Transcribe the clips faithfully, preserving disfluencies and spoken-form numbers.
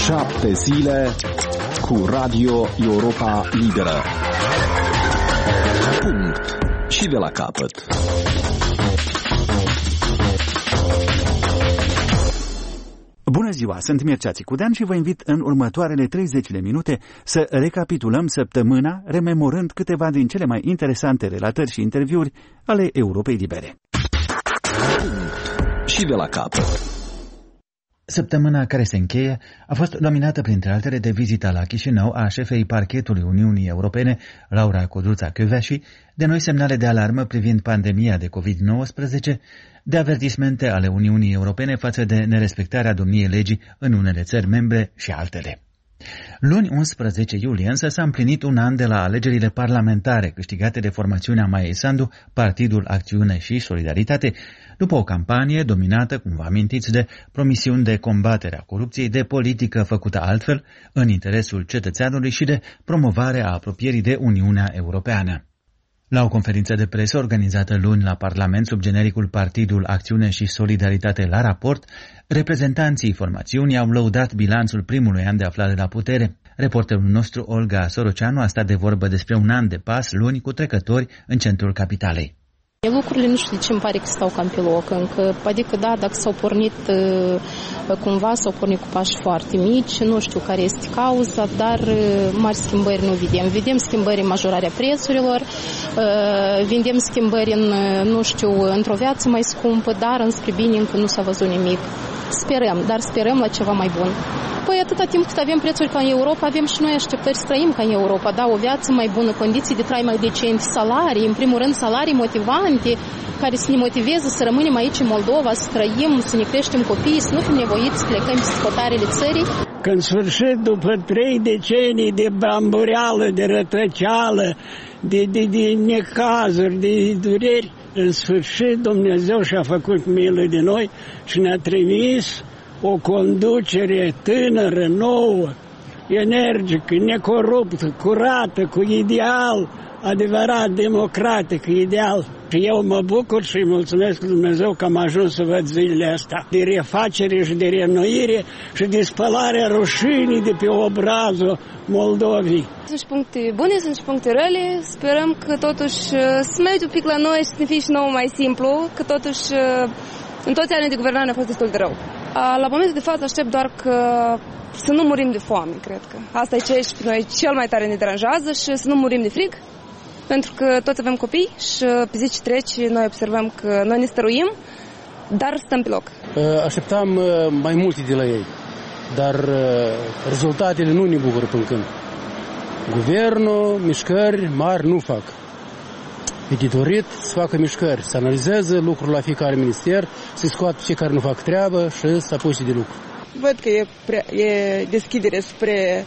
Șapte zile cu Radio Europa Liberă. Punct. Și de la capăt. Bună ziua, sunt Mircea Țicudean și vă invit în următoarele treizeci de minute să recapitulăm săptămâna, rememorând câteva din cele mai interesante relatări și interviuri ale Europei Libere. Punct. Și de la capăt. Săptămâna care se încheie a fost dominată printre altele de vizita la Chișinău a șefei parchetului Uniunii Europene, Laura Codruța-Kövesi, de noi semnale de alarmă privind pandemia de covid nouăsprezece, de avertismente ale Uniunii Europene față de nerespectarea domniei legii în unele țări membre și altele. Luni unsprezece iulie însă s-a împlinit un an de la alegerile parlamentare câștigate de formațiunea Maiei Sandu, Partidul Acțiune și Solidaritate, după o campanie dominată, cum vă amintiți, de promisiuni de combatere a corupției, de politică făcută altfel, în interesul cetățeanului și de promovare a apropierii de Uniunea Europeană. La o conferință de presă organizată luni la Parlament sub genericul Partidul Acțiune și Solidaritate la raport, reprezentanții formațiunii au lăudat bilanțul primului an de aflare la putere. Reporterul nostru, Olga Soroceanu, a stat de vorbă despre un an de pas luni cu trecători în centrul capitalei. Lucrurile nu știu de ce îmi pare că stau cam pe loc încă, adică da, dacă s-au pornit cumva, s-au pornit cu pași foarte mici, nu știu care este cauza, dar mari schimbări nu vedem. Vedem schimbări în majorarea prețurilor, vedem schimbări în, nu știu, într-o viață mai scumpă, dar înspre bine încă nu s-a văzut nimic. Sperăm, dar sperăm la ceva mai bun. Păi atâta timp cât avem prețuri ca în Europa, avem și noi așteptări să trăim ca în Europa, da, o viață mai bună, condiții de trai mai decente, salarii, în primul rând salarii motivante, care să ne motiveze să rămânem aici în Moldova, să trăim, să ne creștem copiii, să nu fim nevoiți să plecăm pe hotarele țării. Că în sfârșit, după trei decenii de bambureală, de rătăceală, de, de, de necazuri, de dureri, în sfârșit Dumnezeu și-a făcut milă de noi și ne-a trimis o conducere tânără, nouă, energică, necoruptă, curată, cu ideal, adevărat, democratic, ideal. Și eu mă bucur și mulțumesc lui Dumnezeu că am ajuns să văd zilele astea de refacere și de reînnoire și de spălarea rușinii de pe obrazul Moldovii. Sunt și puncte bune, sunt și puncte rele. Sperăm că totuși să mergi un pic la noi și să ne fie și nouă mai simplu, că totuși în toți anii de guvernare a fost destul de rău. La momentul de față aștept doar că să nu murim de foame, cred că. Asta e ce și pe noi cel mai tare ne deranjează și să nu murim de frig, pentru că toți avem copii și pe zi ce trece noi observăm că noi ne stăruim, dar stăm pe loc. Așteptam mai multe de la ei, dar rezultatele nu ne bucură până când. Guvernul, mișcări mari nu fac. E de dorit să facă mișcări, să analizeze lucruri la fiecare minister, să-i scoată cei care nu fac treabă și să apuce de lucru. Văd că e, pre, e deschidere spre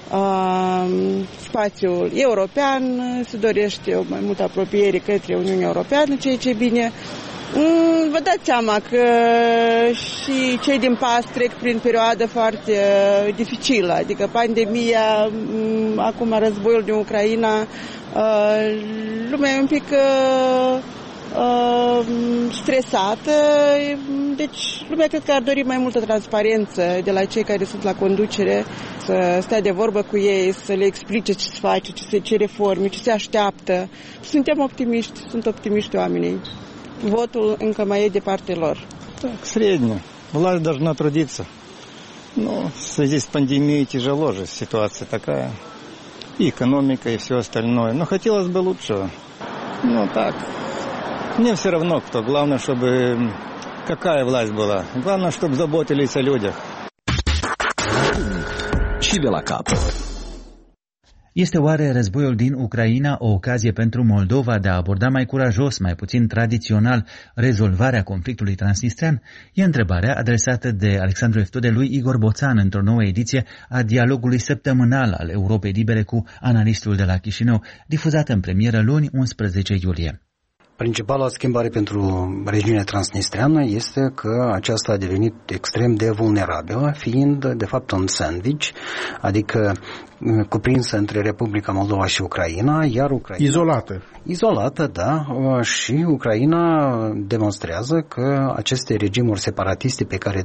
uh, spațiul european, se dorește o mai multă apropiere către Uniunea Europeană, ceea ce e bine. Mm, vă dați seama că și cei din pas trec prin perioadă foarte uh, dificilă, adică pandemia, mm, acum războiul din Ucraina, uh, lumea e un pic uh, uh, stresată, deci lumea cred că ar dori mai multă transparență de la cei care sunt la conducere, să stea de vorbă cu ei, să le explice ce se face, ce, se, ce reforme, ce se așteaptă. Suntem optimiști, sunt optimiști oamenii. Votul încă mai e de partea lor. Так, средне. Власть должна трудиться. Но в связи с пандемией тяжело же, ситуация такая. И экономика, и все остальное. Но хотелось бы лучшего. Ну так, мне все равно кто. Главное, чтобы какая власть была. Главное, чтобы заботились о людях. Și de la capăt. Este oare războiul din Ucraina o ocazie pentru Moldova de a aborda mai curajos, mai puțin tradițional, rezolvarea conflictului transnistrean? E întrebarea adresată de Alexandru Eftode lui Igor Boțan într-o nouă ediție a dialogului săptămânal al Europei Libere cu analistul de la Chișinău, difuzată în premieră luni unsprezece iulie. Principala schimbare pentru regiunea transnistreană este că aceasta a devenit extrem de vulnerabilă, fiind de fapt un sandwich, adică cuprinsă între Republica Moldova și Ucraina, iar Ucraina... Izolată. Izolată, da, și Ucraina demonstrează că aceste regimuri separatiste pe care